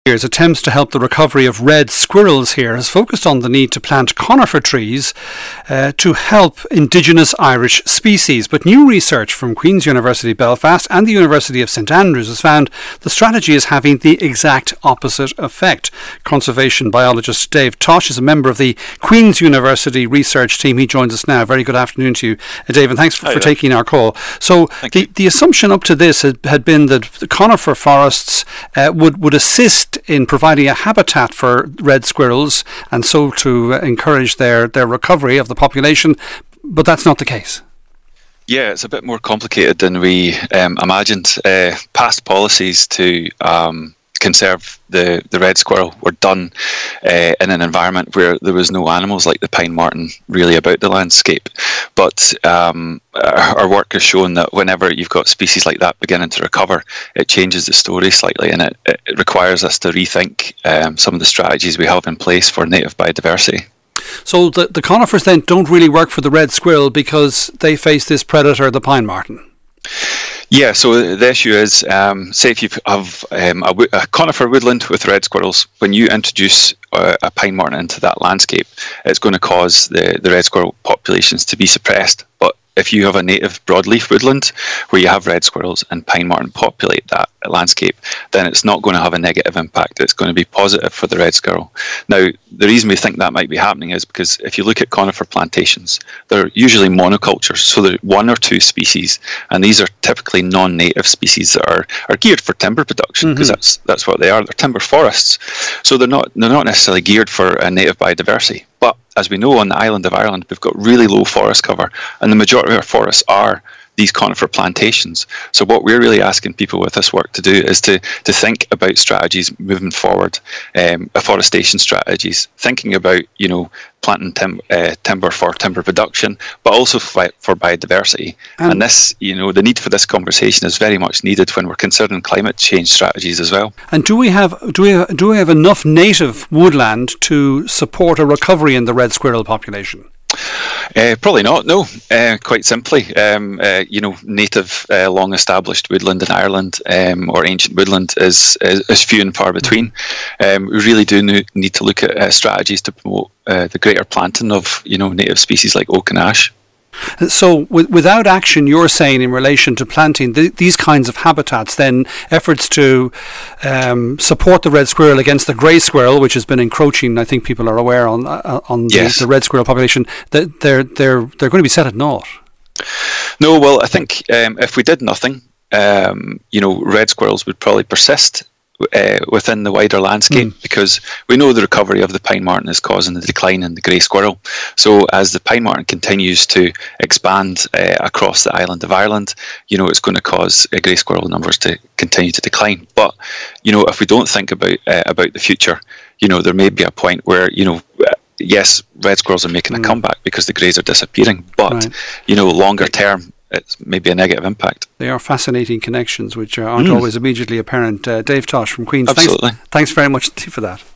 years, attempts to help the recovery of red squirrels here has focused on the need to plant conifer trees to help indigenous Irish species. But new research from Queen's University Belfast and the University of St Andrews has found the strategy is having the exact opposite effect. Conservation biologist Dave Tosh is a member of the Queen's University research team. He joins us now. Very good afternoon to you, Dave, and thanks for taking our call. So the assumption up to this had been that the conifer forests would assist in providing a habitat for red squirrels and so to encourage their recovery of the population, but that's not the case. Yeah, it's a bit more complicated than we imagined. Past policies to conserve the red squirrel were done in an environment where there was no animals like the pine marten really about the landscape. But our work has shown that whenever you've got species like that beginning to recover, it changes the story slightly, and it requires us to rethink some of the strategies we have in place for native biodiversity. So the conifers then don't really work for the red squirrel because they face this predator, the pine marten? Yeah, so the issue is, say if you have a conifer woodland with red squirrels, when you introduce a pine marten into that landscape, it's going to cause the red squirrel populations to be suppressed. But if you have a native broadleaf woodland where you have red squirrels and pine marten populate that landscape, then it's not going to have a negative impact. It's going to be positive for the red squirrel. Now, the reason we think that might be happening is because if you look at conifer plantations, they're usually monocultures, so they're one or two species, and these are typically non-native species that are geared for timber production, because that's what they are. They're timber forests, so they're not necessarily geared for a native biodiversity. But as we know, on the island of Ireland, we've got really low forest cover, and the majority of our forests are these conifer plantations. So what we're really asking people with this work to do is to think about strategies moving forward, afforestation strategies, thinking about, planting timber for timber production, but also for biodiversity. And this, the need for this conversation is very much needed when we're considering climate change strategies as well. And do we have enough native woodland to support a recovery in the red squirrel population? Probably not, no. Quite simply, native long-established woodland in Ireland or ancient woodland is few and far between. We really do need to look at strategies to promote the greater planting of native species like oak and ash. So without action, you're saying, in relation to planting these kinds of habitats, then efforts to support the red squirrel against the grey squirrel, which has been encroaching, I think people are aware, on the red squirrel population, that they're going to be set at naught. No, well, I think if we did nothing, red squirrels would probably persist within the wider landscape, because we know the recovery of the pine marten is causing the decline in the grey squirrel. So as the pine marten continues to expand across the island of Ireland, it's going to cause grey squirrel numbers to continue to decline. But if we don't think about the future, there may be a point where yes, red squirrels are making a comeback because the greys are disappearing, but longer term, it's maybe a negative impact. They are fascinating connections which aren't always immediately apparent. Dave Tosh from Queen's. Absolutely. Thanks very much for that.